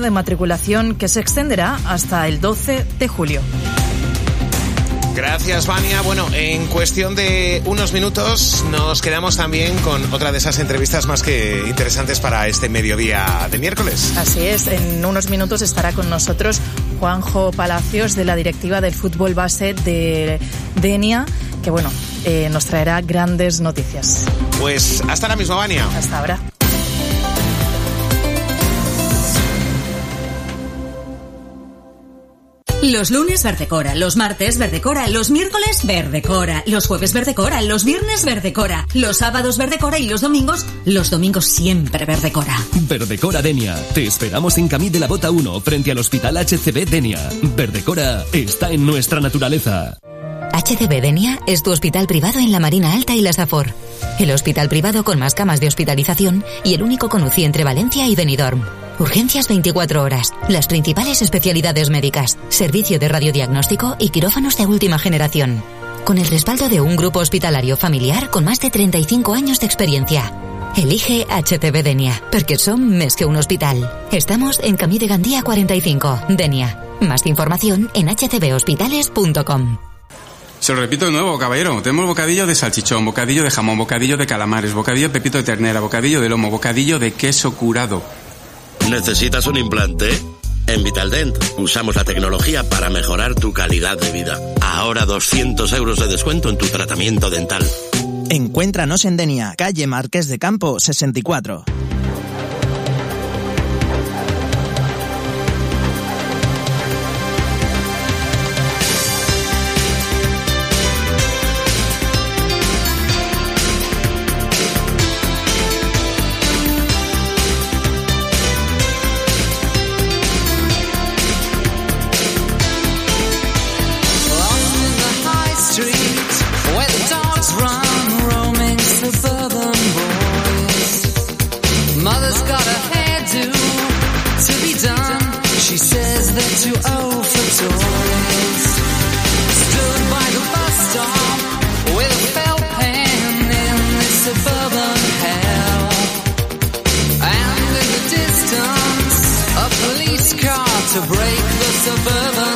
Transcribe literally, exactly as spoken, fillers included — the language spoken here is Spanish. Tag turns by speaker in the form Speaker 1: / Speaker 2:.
Speaker 1: de matriculación que se extenderá hasta el doce de julio.
Speaker 2: Gracias, Vania. Bueno, en cuestión de unos minutos nos quedamos también con otra de esas entrevistas más que interesantes para este mediodía de miércoles.
Speaker 1: Así es, en unos minutos estará con nosotros Juanjo Palacios, de la directiva del fútbol base de Denia, que bueno, eh, nos traerá grandes noticias.
Speaker 2: Pues hasta ahora mismo, Vania.
Speaker 1: Hasta ahora.
Speaker 3: Los lunes Verdecora, los martes Verdecora, los miércoles Verdecora, los jueves Verdecora, los viernes Verdecora, los sábados Verdecora y los domingos, los domingos siempre Verdecora.
Speaker 4: Verdecora Denia. Te esperamos en Camí de la Bota uno, frente al Hospital H C B Denia. Verdecora está en nuestra naturaleza.
Speaker 5: H C B Denia es tu hospital privado en la Marina Alta y la Safor. El hospital privado con más camas de hospitalización y el único con U C I entre Valencia y Benidorm. Urgencias veinticuatro horas, las principales especialidades médicas, servicio de radiodiagnóstico y quirófanos de última generación. Con el respaldo de un grupo hospitalario familiar con más de treinta y cinco años de experiencia. Elige H C B Denia, porque son más que un hospital. Estamos en Camí de Gandía cuarenta y cinco, Denia. Más información en h c b hospitales punto com.
Speaker 6: Se lo repito de nuevo, caballero. Tenemos bocadillo de salchichón, bocadillo de jamón, bocadillo de calamares, bocadillo de pepito de ternera, bocadillo de lomo, bocadillo de queso curado.
Speaker 7: ¿Necesitas un implante? En Vitaldent usamos la tecnología para mejorar tu calidad de vida. Ahora doscientos euros de descuento en tu tratamiento dental.
Speaker 8: Encuéntranos en Denia, calle Marqués de Campo sesenta y cuatro.
Speaker 9: Too old for toys. Stood by the bus stop with a felt pen in this suburban hell. And in the distance, a police car to break the suburban